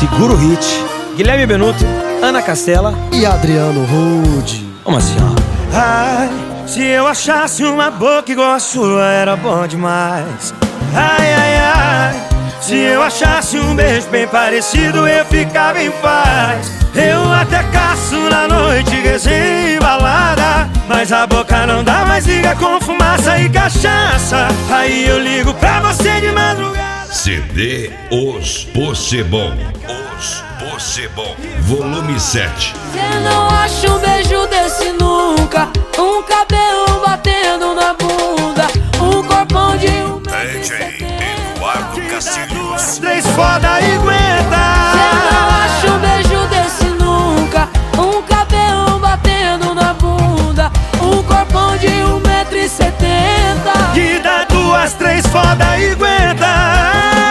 Segura o hit. Guilherme Benuto, Ana Castela e Adriano Rude. Vamos assim, ó. Ai, se eu achasse uma boca igual a sua, era bom demais. Ai, ai, ai, se eu achasse um beijo bem parecido, eu ficava em paz. Eu até caço na noite, resenha e balada, mas a boca não dá mais, liga com fumaça e cachaça. Aí eu ligo pra você de madrugada. CD Os Possebon. Os Possebon, volume 7. Cê não acha um beijo desse nunca, um cabelo batendo na bunda, um corpão de um DJ Eduardo Castilhos. Três foda e aguenta. Cê não acha um beijo desse nunca, um cabelo batendo na bunda, um corpão de 1,70 m. Que dá 2, 3 foda e aguenta.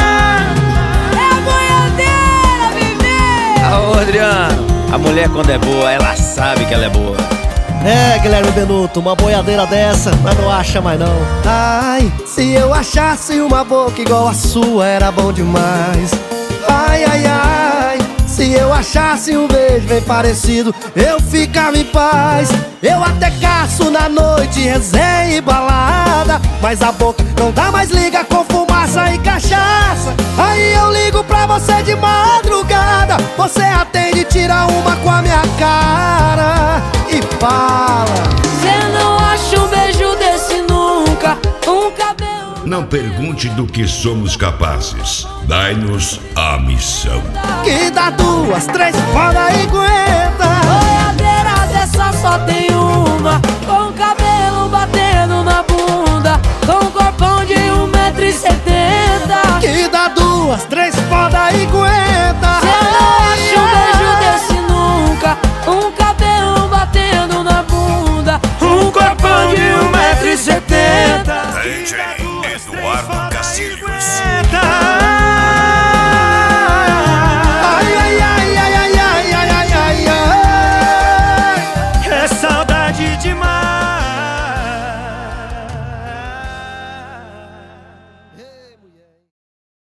Ô Adriano, a mulher quando é boa, ela sabe que ela é boa. É, Guilherme Benuto, uma boiadeira dessa, mas não acha mais não. Ai, se eu achasse uma boca igual a sua, era bom demais. Ai, ai, ai, se eu achasse um beijo bem parecido, eu ficava em paz. Eu até caço na noite, resenha e balada, mas a boca não dá mais, liga com fumaça e cachaça. Aí eu ligo pra você de madrugada, você atende, tira uma com a minha cara e fala: cê não acha um beijo desse nunca, um cabelo. Não pergunte do que somos capazes, dai-nos a missão. Que dá 2, 3 foda e aguenta. Boiadeira dessa só tem uma, com cabelo batendo na bunda, com corpão de 1,70 m. Que dá 2, 3